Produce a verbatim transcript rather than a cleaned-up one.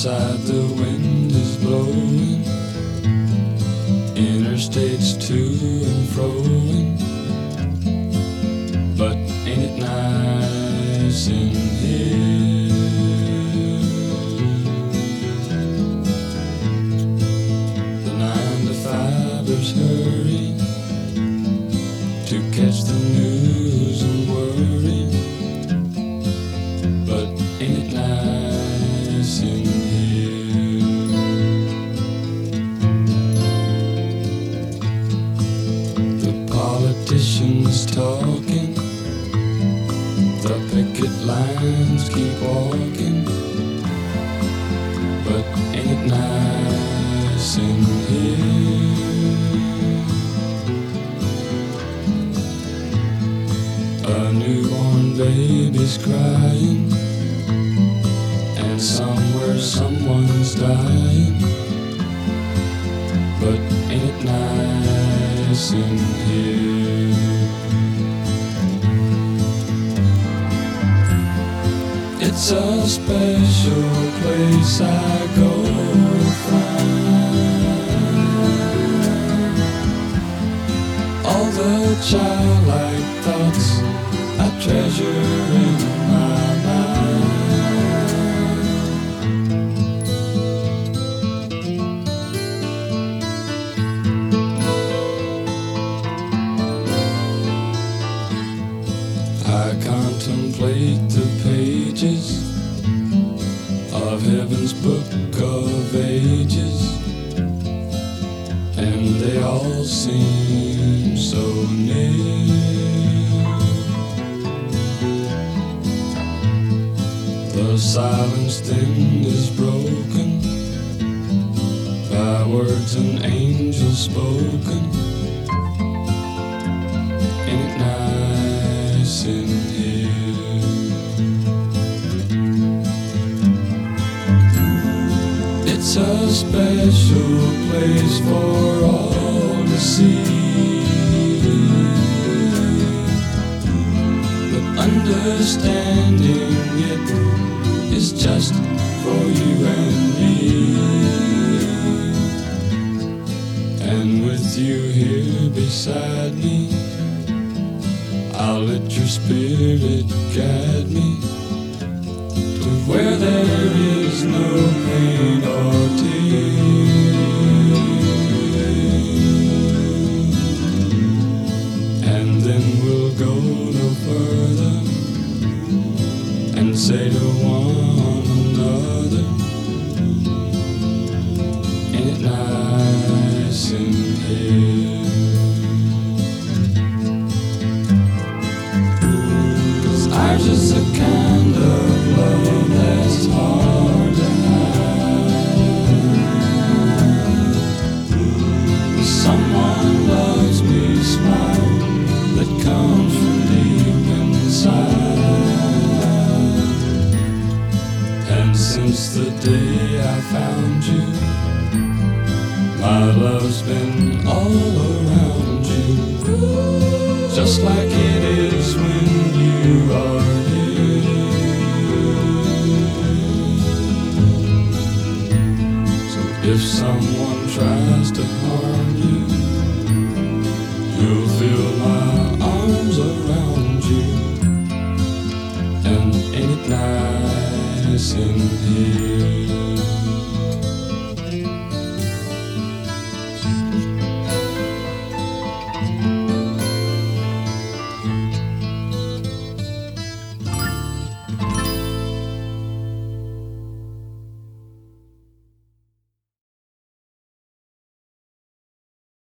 Outside the wind is blowing, interstates to and froing, but ain't it nice in here? The nine to fivers hurry to catch the news and worry, but ain't it nice in here? The politicians talking, the picket lines keep walking, but ain't it nice in here? A newborn baby's crying, and somewhere someone's dying, but ain't it nice in here? It's a special place I go to find all the childlike thoughts I treasure in my mind. I contemplate the pages of heaven's book of ages, and they all seem so near. The silence then is broken by words an angel spoken. Ain't it nice in here? It's a special place for all to see, but understanding it is just for you and me. And with you here beside me, I'll let your spirit guide me to where there is no pain or tear. And then we'll go no further and say to one another, ain't it nice in here? 'Cause ours is a kind of love that's hard to hide. Someone loves me smile that comes from deep inside. And since the day I found you, my love's been all around you, just like it is when you are here. So if someone tries to harm you, you'll feel my arms around you, and ain't it nice in here?